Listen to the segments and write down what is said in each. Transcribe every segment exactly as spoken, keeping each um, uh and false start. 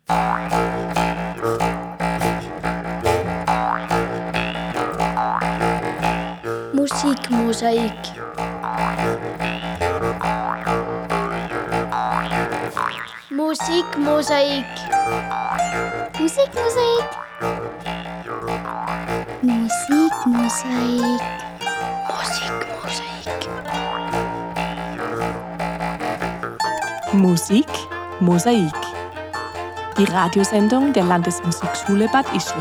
Musikmosaik. Musikmosaik. Musikmosaik. Musikmosaik. Musikmosaik. Musik Mosaik. Die Radiosendung der Landesmusikschule Bad Ischl.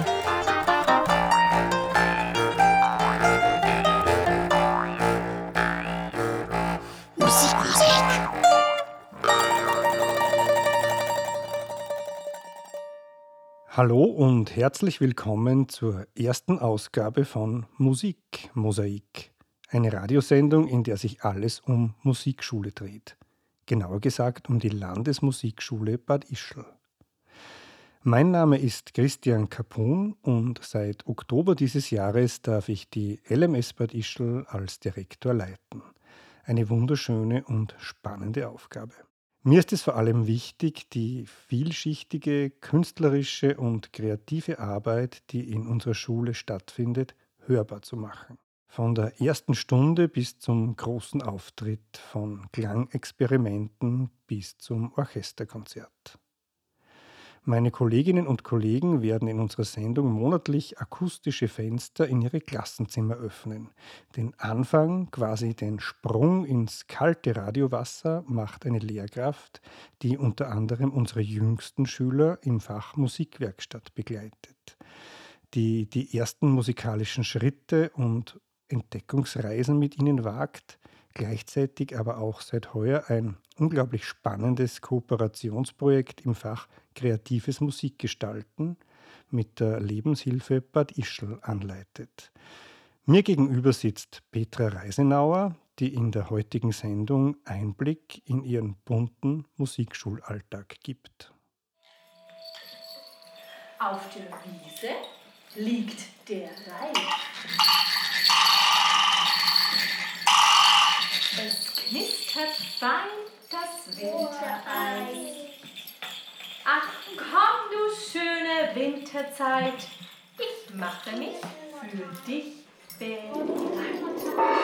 Hallo und herzlich willkommen zur ersten Ausgabe von Musik Mosaik, eine Radiosendung, in der sich alles um Musikschule dreht. Genauer gesagt um die Landesmusikschule Bad Ischl. Mein Name ist Christian Kapun und seit Oktober dieses Jahres darf ich die L M S Bad Ischl als Direktor leiten. Eine wunderschöne und spannende Aufgabe. Mir ist es vor allem wichtig, die vielschichtige, künstlerische und kreative Arbeit, die in unserer Schule stattfindet, hörbar zu machen. Von der ersten Stunde bis zum großen Auftritt, von Klangexperimenten bis zum Orchesterkonzert. Meine Kolleginnen und Kollegen werden in unserer Sendung monatlich akustische Fenster in ihre Klassenzimmer öffnen. Den Anfang, quasi den Sprung ins kalte Radiowasser, macht eine Lehrkraft, die unter anderem unsere jüngsten Schüler im Fach Musikwerkstatt begleitet, die die ersten musikalischen Schritte und Entdeckungsreisen mit ihnen wagt, gleichzeitig aber auch seit heuer ein unglaublich spannendes Kooperationsprojekt im Fach Kreatives Musikgestalten mit der Lebenshilfe Bad Ischl anleitet. Mir gegenüber sitzt Petra Reisenauer, die in der heutigen Sendung Einblick in ihren bunten Musikschulalltag gibt. Auf der Wiese liegt der Reif. Es knistert fein das Wintereis. Ach komm, du schöne Winterzeit, ich mache mich für dich bereit.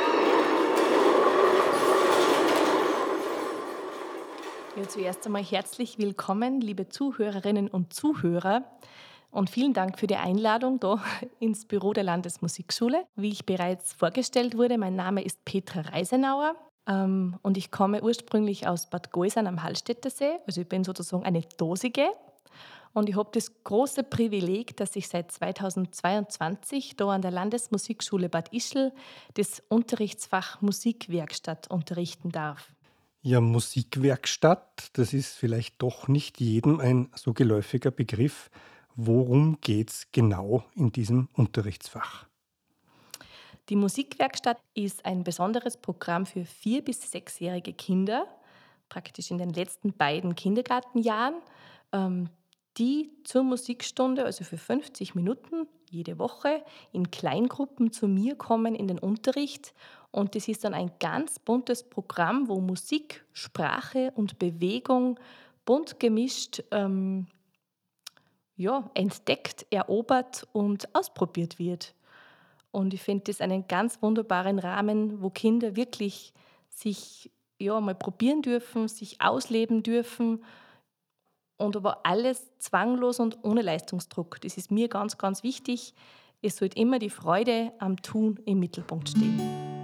Ja, zuerst einmal herzlich willkommen, liebe Zuhörerinnen und Zuhörer. Und vielen Dank für die Einladung da ins Büro der Landesmusikschule. Wie ich bereits vorgestellt wurde, mein Name ist Petra Reisenauer ähm, und ich komme ursprünglich aus Bad Goisern am Hallstättersee. Also ich bin sozusagen eine Dosige und ich habe das große Privileg, dass ich seit zweitausendzweiundzwanzig da an der Landesmusikschule Bad Ischl das Unterrichtsfach Musikwerkstatt unterrichten darf. Ja, Musikwerkstatt, das ist vielleicht doch nicht jedem ein so geläufiger Begriff. Worum geht es genau in diesem Unterrichtsfach? Die Musikwerkstatt ist ein besonderes Programm für vier- bis sechsjährige Kinder, praktisch in den letzten beiden Kindergartenjahren, die zur Musikstunde, also für fünfzig Minuten jede Woche, in Kleingruppen zu mir kommen in den Unterricht. Und das ist dann ein ganz buntes Programm, wo Musik, Sprache und Bewegung bunt gemischt ähm, ja, entdeckt, erobert und ausprobiert wird. Und ich finde das einen ganz wunderbaren Rahmen, wo Kinder wirklich sich ja, mal probieren dürfen, sich ausleben dürfen und aber alles zwanglos und ohne Leistungsdruck. Das ist mir ganz, ganz wichtig. Es sollte immer die Freude am Tun im Mittelpunkt stehen.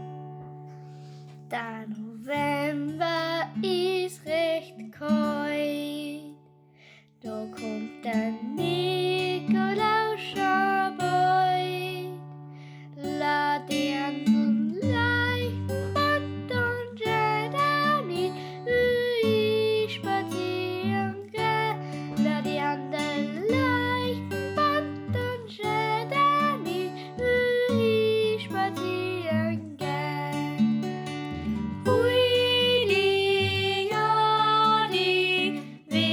Der November ist recht kalt. Da kommt der Nikolaus schon bald. Laternen leuchten und Schädel wie ich spazieren geh. Laternen leuchten und Schädel wie ich spazieren geh. Ui, die, ja, die,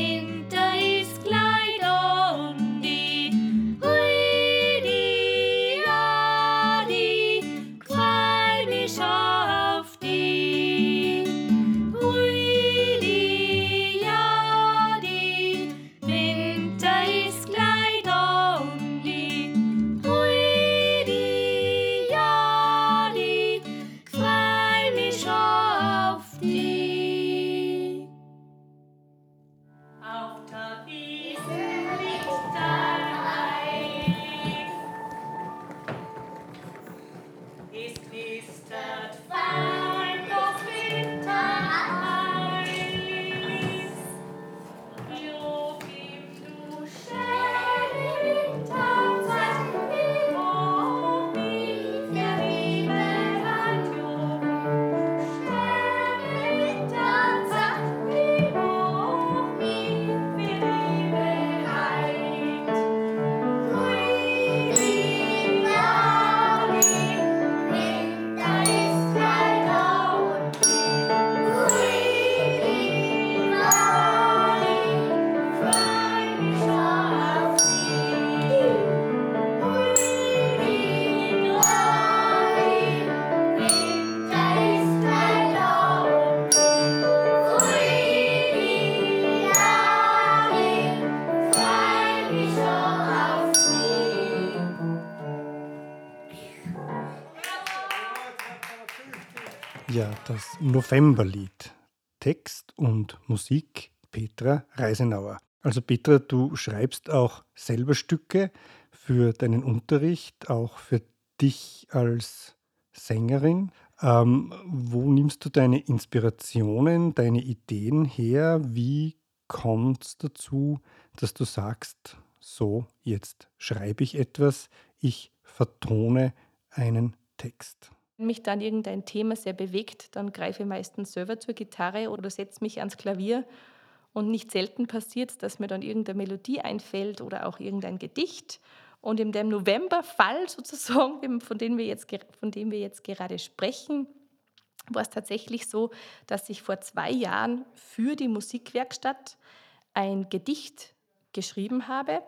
Ja, das Novemberlied. Text und Musik Petra Reisenauer. Also Petra, du schreibst auch selber Stücke für deinen Unterricht, auch für dich als Sängerin. Ähm, wo nimmst du deine Inspirationen, deine Ideen her? Wie kommt es dazu, dass du sagst, so, jetzt schreibe ich etwas, ich vertone einen Text? Wenn mich dann irgendein Thema sehr bewegt, dann greife ich meistens selber zur Gitarre oder setze mich ans Klavier. Und nicht selten passiert es, dass mir dann irgendeine Melodie einfällt oder auch irgendein Gedicht. Und in dem Novemberfall sozusagen, von dem wir jetzt, von dem wir jetzt gerade sprechen, war es tatsächlich so, dass ich vor zwei Jahren für die Musikwerkstatt ein Gedicht geschrieben habe.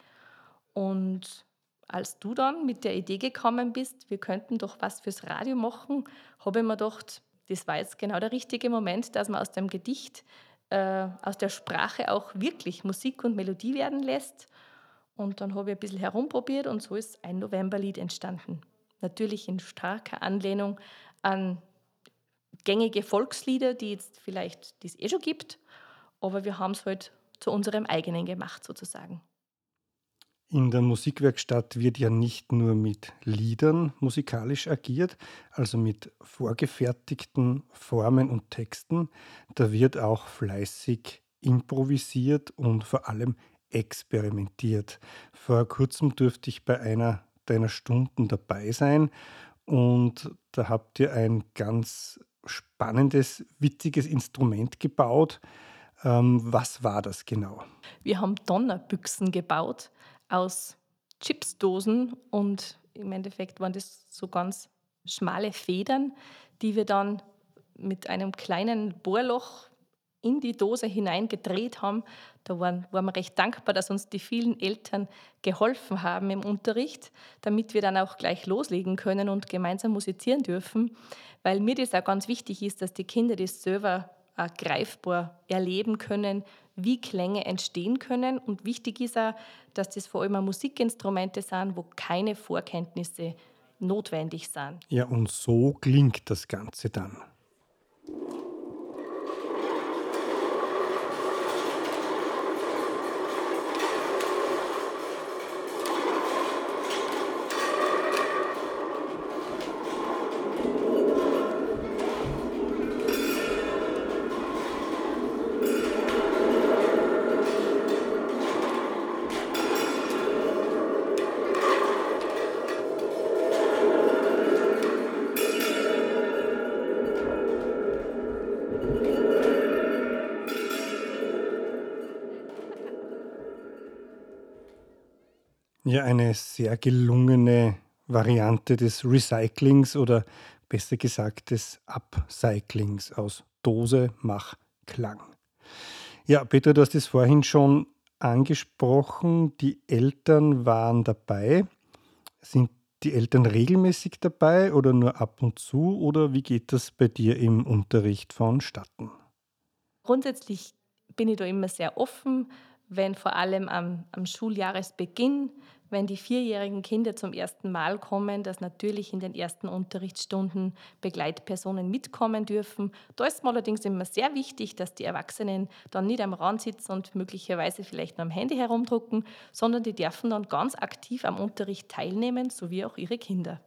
Und als du dann mit der Idee gekommen bist, wir könnten doch was fürs Radio machen, habe ich mir gedacht, das war jetzt genau der richtige Moment, dass man aus dem Gedicht, äh, aus der Sprache auch wirklich Musik und Melodie werden lässt. Und dann habe ich ein bisschen herumprobiert und so ist ein Novemberlied entstanden. Natürlich in starker Anlehnung an gängige Volkslieder, die jetzt vielleicht die es eh schon gibt, aber wir haben es halt zu unserem eigenen gemacht sozusagen. In der Musikwerkstatt wird ja nicht nur mit Liedern musikalisch agiert, also mit vorgefertigten Formen und Texten. Da wird auch fleißig improvisiert und vor allem experimentiert. Vor kurzem durfte ich bei einer deiner Stunden dabei sein und da habt ihr ein ganz spannendes, witziges Instrument gebaut. Ähm, was war das genau? Wir haben Donnerbüchsen gebaut aus Chipsdosen und im Endeffekt waren das so ganz schmale Federn, die wir dann mit einem kleinen Bohrloch in die Dose hineingedreht haben. Da waren, waren wir recht dankbar, dass uns die vielen Eltern geholfen haben im Unterricht, damit wir dann auch gleich loslegen können und gemeinsam musizieren dürfen, weil mir das auch ganz wichtig ist, dass die Kinder das selber auch greifbar erleben können, wie Klänge entstehen können. Und wichtig ist auch, dass das vor allem auch Musikinstrumente sind, wo keine Vorkenntnisse notwendig sind. Ja, und so klingt das Ganze dann. Ja, eine sehr gelungene Variante des Recyclings oder besser gesagt des Upcyclings aus Dose mach Klang. Ja, Petra, du hast es vorhin schon angesprochen, die Eltern waren dabei. Sind die Eltern regelmäßig dabei oder nur ab und zu oder wie geht das bei dir im Unterricht vonstatten? Grundsätzlich bin ich da immer sehr offen, wenn vor allem am, am Schuljahresbeginn, wenn die vierjährigen Kinder zum ersten Mal kommen, dass natürlich in den ersten Unterrichtsstunden Begleitpersonen mitkommen dürfen. Da ist mir allerdings immer sehr wichtig, dass die Erwachsenen dann nicht am Rand sitzen und möglicherweise vielleicht nur am Handy herumdrucken, sondern die dürfen dann ganz aktiv am Unterricht teilnehmen, so wie auch ihre Kinder.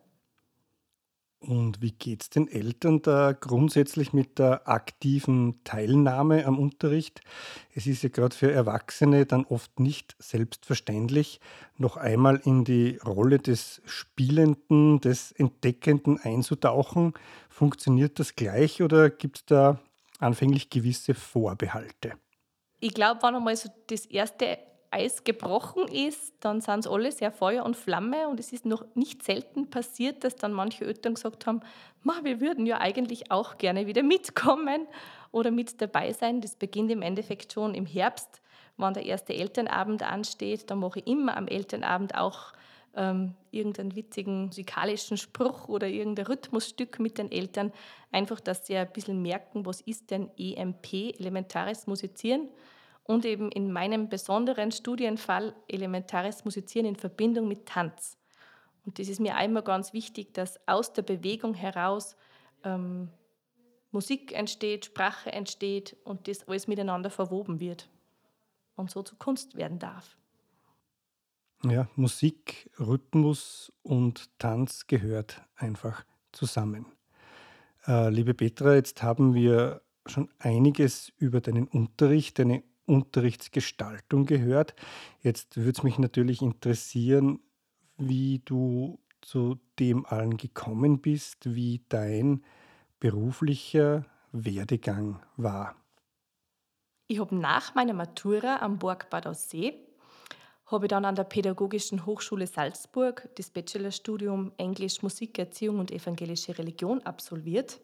Und wie geht's den Eltern da grundsätzlich mit der aktiven Teilnahme am Unterricht? Es ist ja gerade für Erwachsene dann oft nicht selbstverständlich, noch einmal in die Rolle des Spielenden, des Entdeckenden einzutauchen. Funktioniert das gleich oder gibt es da anfänglich gewisse Vorbehalte? Ich glaube, wenn einmal so das erste Eis gebrochen ist, dann sind sie alle sehr Feuer und Flamme und es ist noch nicht selten passiert, dass dann manche Eltern gesagt haben, Ma, wir würden ja eigentlich auch gerne wieder mitkommen oder mit dabei sein. Das beginnt im Endeffekt schon im Herbst, wenn der erste Elternabend ansteht. Dann mache ich immer am Elternabend auch ähm, irgendeinen witzigen musikalischen Spruch oder irgendein Rhythmusstück mit den Eltern, einfach, dass sie ein bisschen merken, was ist denn E M P, elementares Musizieren. Und eben in meinem besonderen Studienfall elementares Musizieren in Verbindung mit Tanz. Und das ist mir einmal ganz wichtig, dass aus der Bewegung heraus ähm, Musik entsteht, Sprache entsteht und das alles miteinander verwoben wird und so zur Kunst werden darf. Ja, Musik, Rhythmus und Tanz gehört einfach zusammen. Äh, liebe Petra, jetzt haben wir schon einiges über deinen Unterricht, deine Unterrichtsgestaltung gehört. Jetzt würde es mich natürlich interessieren, wie du zu dem allen gekommen bist, wie dein beruflicher Werdegang war. Ich habe nach meiner Matura am Burg Bad Aussee habe ich dann an der Pädagogischen Hochschule Salzburg das Bachelorstudium Englisch, Musikerziehung und evangelische Religion absolviert.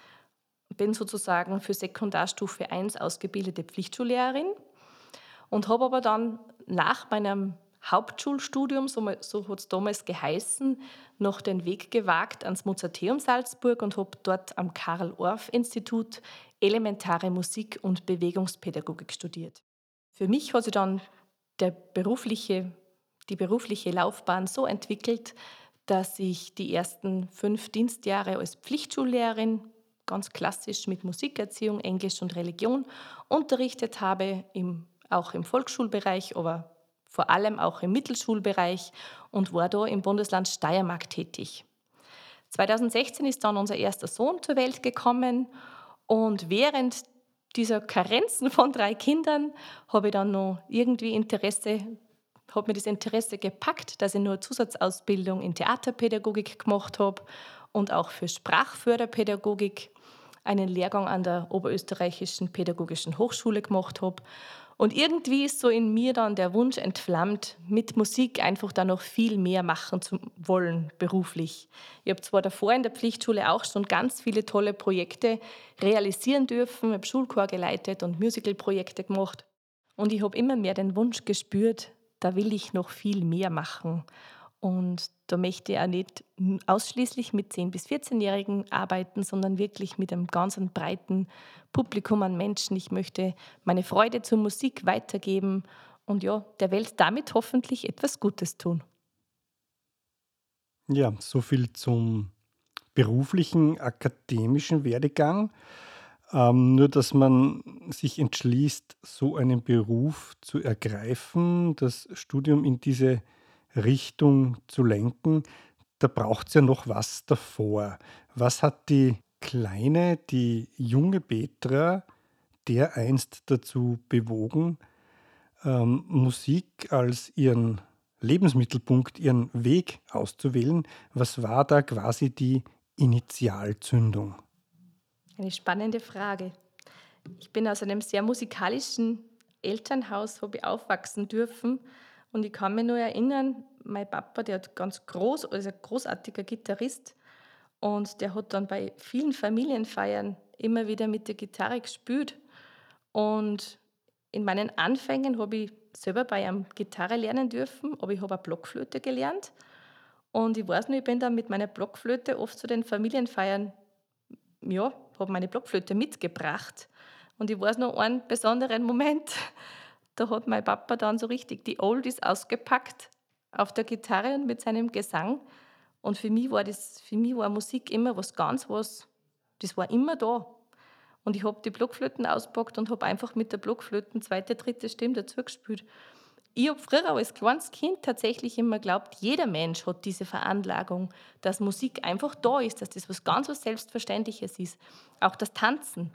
Bin sozusagen für Sekundarstufe eins ausgebildete Pflichtschullehrerin und habe aber dann nach meinem Hauptschulstudium, so, mal- so hat es damals geheißen, noch den Weg gewagt ans Mozarteum Salzburg und habe dort am Karl-Orff-Institut elementare Musik- und Bewegungspädagogik studiert. Für mich hat sich dann der berufliche, die berufliche Laufbahn so entwickelt, dass ich die ersten fünf Dienstjahre als Pflichtschullehrerin ganz klassisch mit Musikerziehung, Englisch und Religion unterrichtet habe, im, auch im Volksschulbereich, aber vor allem auch im Mittelschulbereich und war da im Bundesland Steiermark tätig. zweitausendsechzehn ist dann unser erster Sohn zur Welt gekommen und während dieser Karenzen von drei Kindern habe ich dann noch irgendwie Interesse, hat mir das Interesse gepackt, dass ich nur eine Zusatzausbildung in Theaterpädagogik gemacht habe und auch für Sprachförderpädagogik einen Lehrgang an der Oberösterreichischen Pädagogischen Hochschule gemacht habe. Und irgendwie ist so in mir dann der Wunsch entflammt, mit Musik einfach da noch viel mehr machen zu wollen, beruflich. Ich habe zwar davor in der Pflichtschule auch schon ganz viele tolle Projekte realisieren dürfen, ich habe Schulchor geleitet und Musicalprojekte gemacht. Und ich habe immer mehr den Wunsch gespürt, da will ich noch viel mehr machen. Und da möchte ich auch nicht ausschließlich mit zehn- bis vierzehn-Jährigen arbeiten, sondern wirklich mit einem ganz breiten Publikum an Menschen. Ich möchte meine Freude zur Musik weitergeben und ja, der Welt damit hoffentlich etwas Gutes tun. Ja, so viel zum beruflichen, akademischen Werdegang. Ähm, nur, dass man sich entschließt, so einen Beruf zu ergreifen, das Studium in diese Richtung zu lenken, da braucht es ja noch was davor. Was hat die kleine, die junge Petra dereinst dazu bewogen, ähm, Musik als ihren Lebensmittelpunkt, ihren Weg auszuwählen? Was war da quasi die Initialzündung? Eine spannende Frage. Ich bin aus einem sehr musikalischen Elternhaus, habe ich aufwachsen dürfen. Und ich kann mich nur erinnern, mein Papa, der hat ganz groß, also ein großartiger Gitarrist. Und der hat dann bei vielen Familienfeiern immer wieder mit der Gitarre gespielt. Und in meinen Anfängen habe ich selber bei einem Gitarre lernen dürfen, aber ich habe auch Blockflöte gelernt. Und ich weiß noch, ich bin dann mit meiner Blockflöte oft zu den Familienfeiern, ja, habe meine Blockflöte mitgebracht. Und ich weiß noch einen besonderen Moment, da hat mein Papa dann so richtig die Oldies ausgepackt auf der Gitarre und mit seinem Gesang. Und für mich war das, für mich war Musik immer was ganz was, das war immer da. Und ich habe die Blockflöten ausgepackt und habe einfach mit der Blockflöten zweite, dritte Stimme dazu gespielt. Ich habe früher als kleines Kind tatsächlich immer geglaubt, jeder Mensch hat diese Veranlagung, dass Musik einfach da ist, dass das was ganz was Selbstverständliches ist. Auch das Tanzen.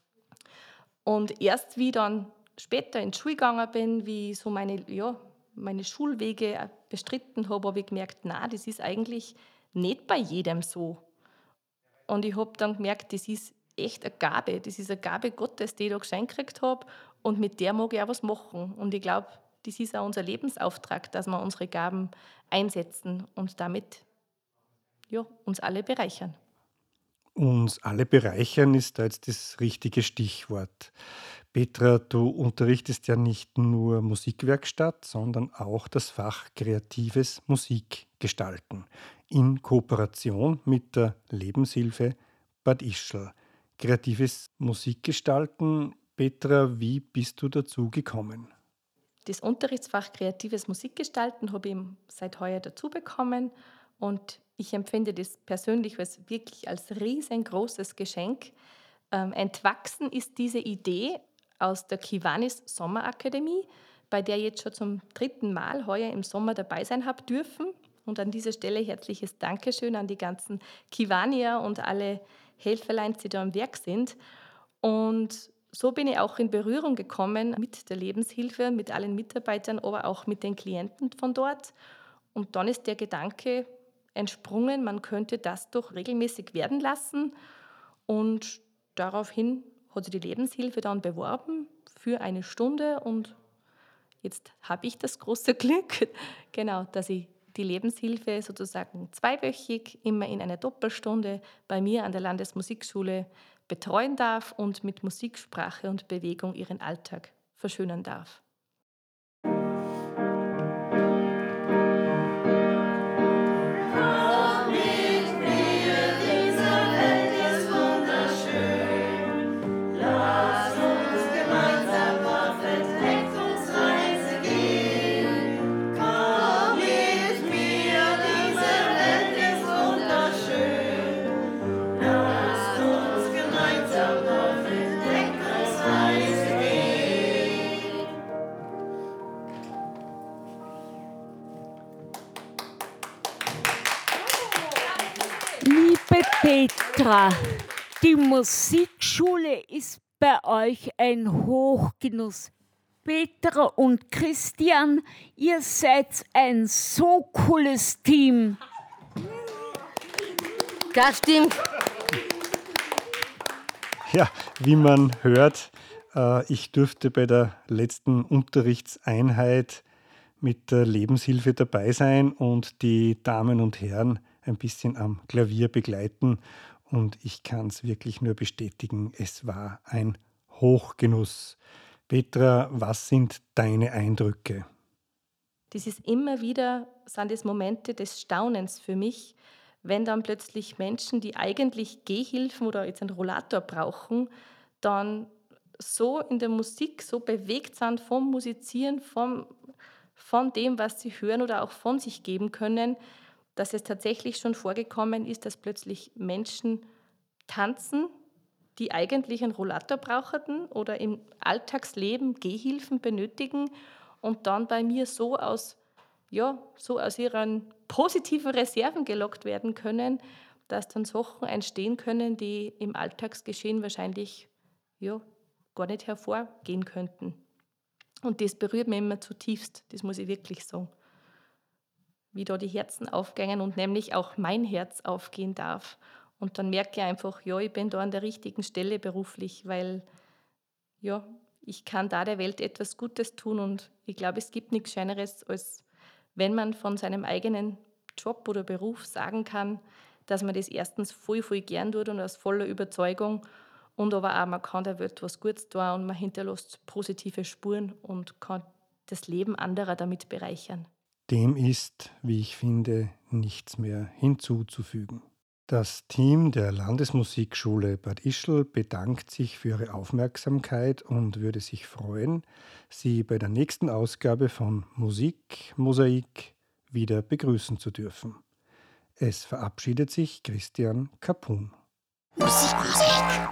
Und erst wie ich dann später in die Schule gegangen bin, wie ich so meine, ja, meine Schulwege bestritten habe, habe ich gemerkt, nein, das ist eigentlich nicht bei jedem so. Und ich habe dann gemerkt, das ist echt eine Gabe. Das ist eine Gabe Gottes, die ich da geschenkt gekriegt habe. Und mit der mag ich auch was machen. Und ich glaube, das ist auch unser Lebensauftrag, dass wir unsere Gaben einsetzen und damit ja, uns alle bereichern. Uns alle bereichern ist da jetzt das richtige Stichwort. Petra, du unterrichtest ja nicht nur Musikwerkstatt, sondern auch das Fach Kreatives Musikgestalten in Kooperation mit der Lebenshilfe Bad Ischl. Kreatives Musikgestalten, Petra, wie bist du dazu gekommen? Das Unterrichtsfach Kreatives Musikgestalten habe ich seit heuer dazu bekommen und ich empfinde das persönlich als wirklich als riesengroßes Geschenk, Ähm, entwachsen ist diese Idee aus der Kiwanis Sommerakademie, bei der ich jetzt schon zum dritten Mal heuer im Sommer dabei sein habe dürfen. Und an dieser Stelle herzliches Dankeschön an die ganzen Kiwanier und alle Helferlein, die da am Werk sind. Und so bin ich auch in Berührung gekommen mit der Lebenshilfe, mit allen Mitarbeitern, aber auch mit den Klienten von dort. Und dann ist der Gedanke entsprungen, man könnte das doch regelmäßig werden lassen. Und daraufhin hat sich die Lebenshilfe dann beworben für eine Stunde. Und jetzt habe ich das große Glück, genau, dass ich die Lebenshilfe sozusagen zweiwöchig immer in einer Doppelstunde bei mir an der Landesmusikschule betreuen darf und mit Musik, Sprache und Bewegung ihren Alltag verschönern darf. Liebe Petra, die Musikschule ist bei euch ein Hochgenuss. Petra und Christian, ihr seid ein so cooles Team. Das stimmt. Ja, wie man hört, äh, ich durfte bei der letzten Unterrichtseinheit mit der Lebenshilfe dabei sein und die Damen und Herren ein bisschen am Klavier begleiten. Und ich kann es wirklich nur bestätigen, es war ein Hochgenuss. Petra, was sind deine Eindrücke? Das ist immer wieder, sind es Momente des Staunens für mich, wenn dann plötzlich Menschen, die eigentlich Gehhilfen oder jetzt einen Rollator brauchen, dann so in der Musik so bewegt sind vom Musizieren, vom, von dem, was sie hören oder auch von sich geben können, dass es tatsächlich schon vorgekommen ist, dass plötzlich Menschen tanzen, die eigentlich einen Rollator brauchten oder im Alltagsleben Gehhilfen benötigen und dann bei mir so aus, ja, so aus ihren positiven Reserven gelockt werden können, dass dann Sachen entstehen können, die im Alltagsgeschehen wahrscheinlich ja, gar nicht hervorgehen könnten. Und das berührt mich immer zutiefst, das muss ich wirklich sagen. Wie da die Herzen aufgehen und nämlich auch mein Herz aufgehen darf. Und dann merke ich einfach, ja, ich bin da an der richtigen Stelle beruflich, weil ja, ich kann da der Welt etwas Gutes tun und ich glaube, es gibt nichts Schöneres, als wenn man von seinem eigenen Job oder Beruf sagen kann, dass man das erstens voll, voll gern tut und aus voller Überzeugung und aber auch, man kann der Welt was Gutes tun und man hinterlässt positive Spuren und kann das Leben anderer damit bereichern. Dem ist, wie ich finde, nichts mehr hinzuzufügen. Das Team der Landesmusikschule Bad Ischl bedankt sich für Ihre Aufmerksamkeit und würde sich freuen, Sie bei der nächsten Ausgabe von Musik Mosaik wieder begrüßen zu dürfen. Es verabschiedet sich Christian Kapun. Musik, Musik.